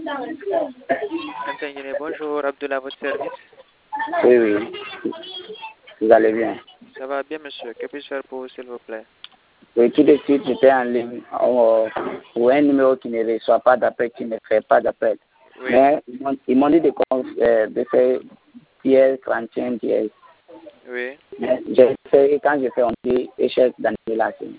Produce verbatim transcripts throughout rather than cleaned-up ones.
Anthony, bonjour, Abdullah, à votre service. Oui, oui. Vous allez bien? Ça va bien, monsieur. Que puis-je faire pour vous, s'il vous plaît? Oui, tout de suite, j'étais en ligne euh, pour un numéro qui ne reçoit pas d'appel, qui ne fait pas d'appel. Oui. Mais ils m'ont ils m'ont dit de, euh, de faire dièse, trente et un dièse. Oui. Mais j'ai fait, quand j'ai fait, on dit échec d'annulation.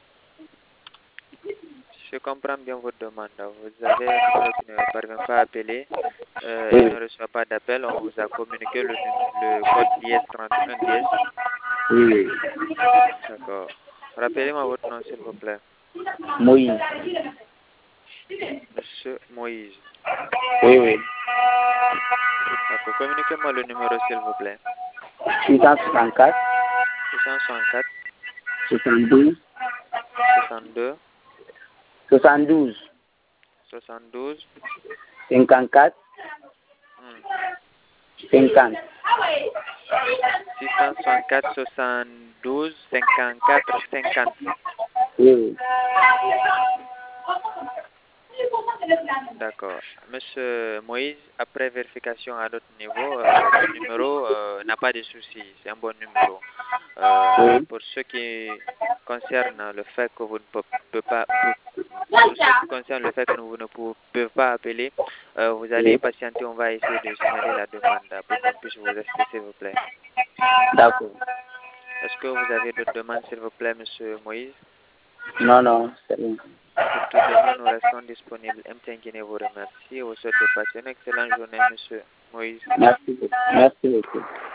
Je comprends bien votre demande. Vous avez un numéro qui ne parvient pas à appeler euh, Oui, et ne reçoit pas d'appel. On vous a communiqué le, num- le code dièse trente et un dièse. oui. D'accord. Rappelez-moi votre nom, s'il vous plaît. Moïse. Monsieur Moïse. Oui, oui. D'accord. Communiquez-moi le numéro, s'il vous plaît. six cent soixante-quatre, six cent soixante-quatre, soixante-douze, soixante-deux, soixante-douze, soixante-douze. cinquante-quatre, Hmm. cinquante. six cent soixante-quatre, soixante-douze, cinquante-quatre, cinquante. Oui, oui. D'accord. Monsieur Moïse, après vérification à d'autres niveaux, euh, le numéro euh, n'a pas de souci. C'est un bon numéro. Euh, Oui. pour ce qui concerne le fait que vous ne pouvez pas, pour ce qui concerne le fait que vous ne pouvez pas appeler, euh, vous allez Oui. patienter. On va essayer de signaler la demande pour qu'on puisse vous assister, s'il vous plaît. D'accord. Est-ce que vous avez d'autres demandes, s'il vous plaît, monsieur Moïse? Non, non, c'est bon. Pour tout de même, nous restons disponibles. M T N Guinée vous remercie et vous souhaite de passer une excellente journée, monsieur Moïse. Merci beaucoup. Merci beaucoup.